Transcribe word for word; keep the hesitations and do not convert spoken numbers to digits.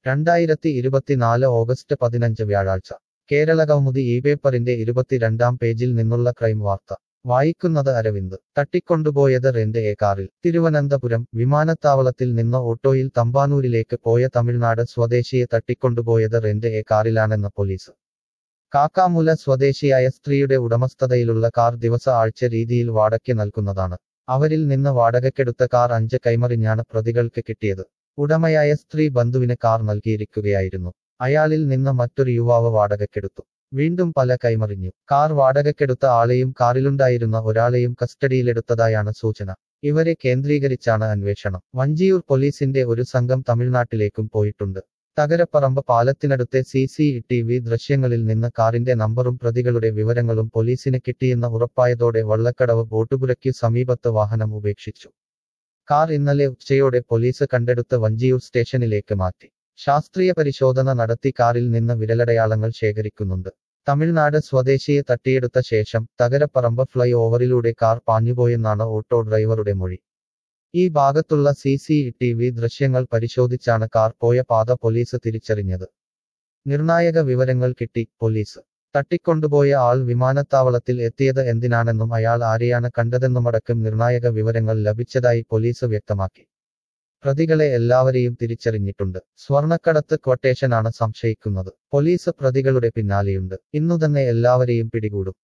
രണ്ടായിരത്തി ഇരുപത്തിനാല് ഓഗസ്റ്റ് പതിനഞ്ച് വ്യാഴാഴ്ച കേരളകൗമുദി ഈ പേപ്പറിന്റെ ഇരുപത്തിരണ്ടാം പേജിൽ നിന്നുള്ള ക്രൈം വാർത്ത വായിക്കുന്നത് അരവിന്ദ് തട്ടിക്കൊണ്ടുപോയത് റെന്റ് എ കാറിൽ തിരുവനന്തപുരം വിമാനത്താവളത്തിൽ നിന്ന് ഓട്ടോയിൽ തമ്പാനൂരിലേക്ക് പോയ തമിഴ്നാട് സ്വദേശിയെ തട്ടിക്കൊണ്ടുപോയത് റെന്റ് എ കാറിലാണെന്ന് പോലീസ് കാക്കാമൂല സ്വദേശിയായ സ്ത്രീയുടെ ഉടമസ്ഥതയിലുള്ള കാർ ദിവസ ആഴ്ച രീതിയിൽ വാടകയ്ക്ക് നൽകുന്നതാണ് അവരിൽ നിന്ന് വാടകയ്ക്കെടുത്ത കാർ അഞ്ച് കൈമറിഞ്ഞാണ് പ്രതികൾക്ക് കിട്ടിയത് ഉടമയായ സ്ത്രീ ബന്ധുവിന് കാർ നൽകിയിരിക്കുകയായിരുന്നു അയാളിൽ നിന്ന് മറ്റൊരു യുവാവ് വാടകയ്ക്കെടുത്തു വീണ്ടും പല കൈമറിഞ്ഞു കാർ വാടകയ്ക്കെടുത്ത ആളെയും കാറിലുണ്ടായിരുന്ന ഒരാളെയും കസ്റ്റഡിയിലെടുത്തതായാണ് സൂചന ഇവരെ കേന്ദ്രീകരിച്ചാണ് അന്വേഷണം വഞ്ചിയൂർ പോലീസിന്റെ ഒരു സംഘം തമിഴ്നാട്ടിലേക്കും പോയിട്ടുണ്ട് തകരപ്പറമ്പ് പാലത്തിനടുത്തെ സി സി ടി വി ദൃശ്യങ്ങളിൽ നിന്ന് കാറിന്റെ നമ്പറും പ്രതികളുടെ വിവരങ്ങളും പോലീസിന് കിട്ടിയെന്ന് ഉറപ്പായതോടെ വള്ളക്കടവ് ബോട്ടുപുരയ്ക്കു സമീപത്ത് വാഹനം ഉപേക്ഷിച്ചു കാർ ഇന്നലെ ഉച്ചയോടെ പോലീസ് കണ്ടെടുത്ത് വഞ്ചിയൂർ സ്റ്റേഷനിലേക്ക് മാറ്റി ശാസ്ത്രീയ പരിശോധന നടത്തി കാറിൽ നിന്ന് വിരലടയാളങ്ങൾ ശേഖരിക്കുന്നുണ്ട് തമിഴ്നാട് സ്വദേശിയെ തട്ടിയെടുത്ത ശേഷം തകരപ്പറമ്പ് ഫ്ലൈ ഓവറിലൂടെ കാർ പാഞ്ഞുപോയെന്നാണ് ഓട്ടോ ഡ്രൈവറുടെ മൊഴി ഈ ഭാഗത്തുള്ള സി സി ടി വി ദൃശ്യങ്ങൾ പരിശോധിച്ചാണ് കാർ പോയ പാത പോലീസ് തിരിച്ചറിഞ്ഞത് നിർണായക വിവരങ്ങൾ കിട്ടി പോലീസ് തട്ടിക്കൊണ്ടുപോയ ആൾ വിമാനത്താവളത്തിൽ എത്തിയത് എന്തിനാണെന്നും അയാൾ ആരെയാണ് കണ്ടതെന്നുമടക്കം നിർണായക വിവരങ്ങൾ ലഭിച്ചതായി പോലീസ് വ്യക്തമാക്കി പ്രതികളെ എല്ലാവരെയും തിരിച്ചറിഞ്ഞിട്ടുണ്ട് സ്വർണക്കടത്ത് ക്വട്ടേഷനാണ് സംശയിക്കുന്നത് പോലീസ് പ്രതികളുടെ പിന്നാലെയുണ്ട് ഇന്നുതന്നെ എല്ലാവരെയും പിടികൂടും